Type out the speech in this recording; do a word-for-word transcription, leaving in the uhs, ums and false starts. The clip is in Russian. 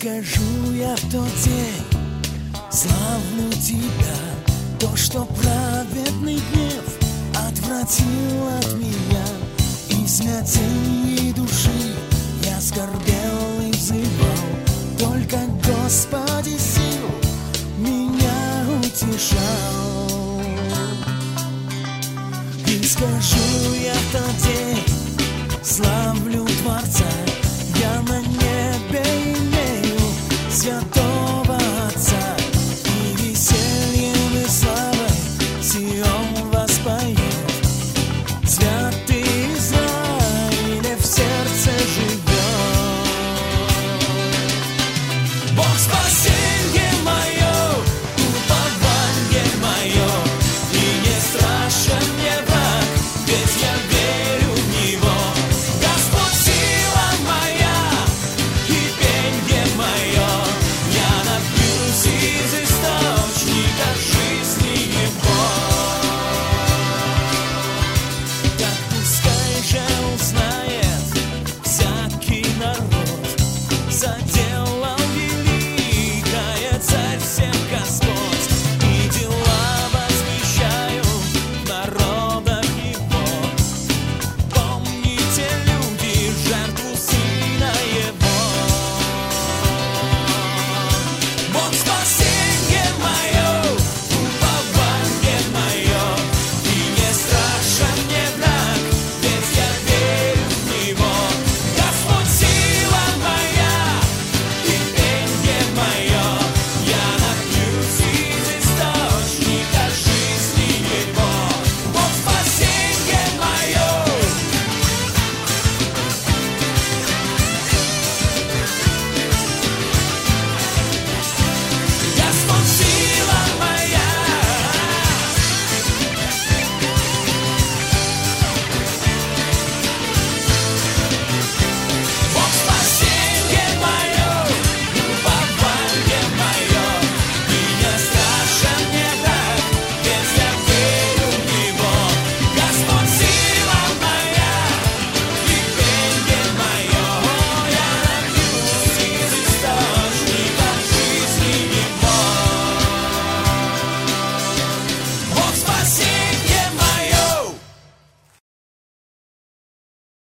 скажу я в тот день, славлю тебя, то, что праведный гнев отвратил от меня. И в смятении души я скорбел и взывал, только Господи сил меня утешал. И скажу я в тот день, славлю Творца, я на небе имею святого Отца, и весельем и славой Сион воспоет. Святый Израиля в сердце живет. Бог спасенье мое, упование мое, и не страшен мне враг, ведь я верю в Него. Господь сила моя и пенье мое, я напьюсь из источника жизни Его. Так пускай же узнает всякий народ, за дело великое Царь всем